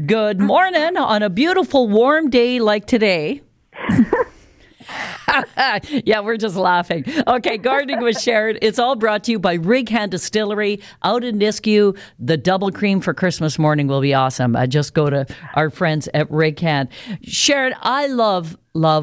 Good morning on a beautiful warm day like today. Yeah, we're just laughing. Okay, Gardening with Sharon. It's all brought to you by Rig Hand Distillery out in Nisku. The double cream for Christmas morning will be awesome. Just go to our friends at Rig Hand. Sharon, I love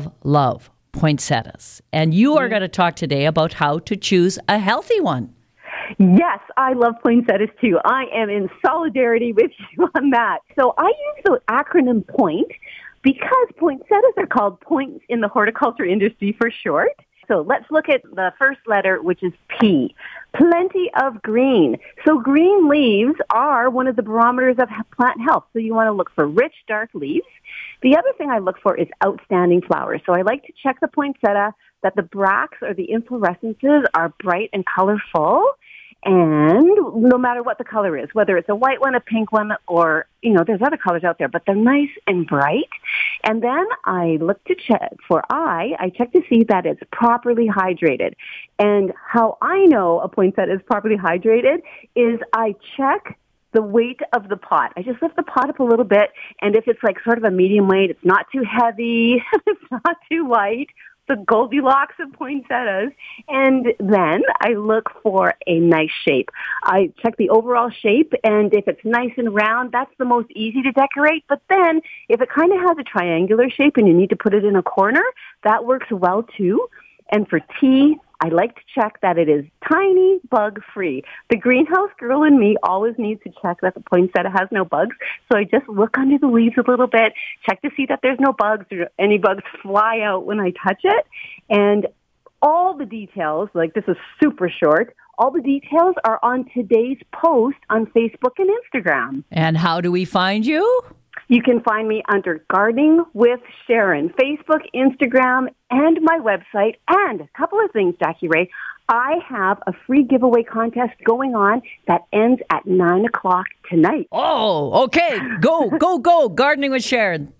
poinsettias. And you are going to talk today about how to choose a healthy one. Yes, I love poinsettias too. I am in solidarity with you on that. So I use the acronym POINT because poinsettias are called points in the horticulture industry for short. So let's look at the first letter, which is P. Plenty of green. So green leaves are one of the barometers of plant health. So you want to look for rich, dark leaves. The other thing I look for is outstanding flowers. So I like to check the poinsettia that the bracts or the inflorescences are bright and colorful. And no matter what the color is, whether it's a white one, a pink one, or, there's other colors out there, but they're nice and bright. And then I look to check I check to see that it's properly hydrated. And how I know a poinsettia is properly hydrated is I check the weight of the pot. I just lift the pot up a little bit, and if it's like sort of a medium weight, it's not too heavy, it's not too light, the Goldilocks of poinsettias. And then I look for a nice shape. I check the overall shape, and if it's nice and round, that's the most easy to decorate. But then if it kind of has a triangular shape and you need to put it in a corner, that works well too. And for tea, I like to check that it is tiny, bug-free. The greenhouse girl in me always needs to check that the poinsettia has no bugs. So I just look under the leaves a little bit, check to see that there's no bugs or any bugs fly out when I touch it. And all the details, like this is super short, all the details are on today's post on Facebook and Instagram. And how do we find you? You can find me under Gardening with Sharon, Facebook, Instagram, and my website. And a couple of things, Jackie Ray. I have a free giveaway contest going on that ends at 9 o'clock tonight. Oh, okay. Go. Gardening with Sharon.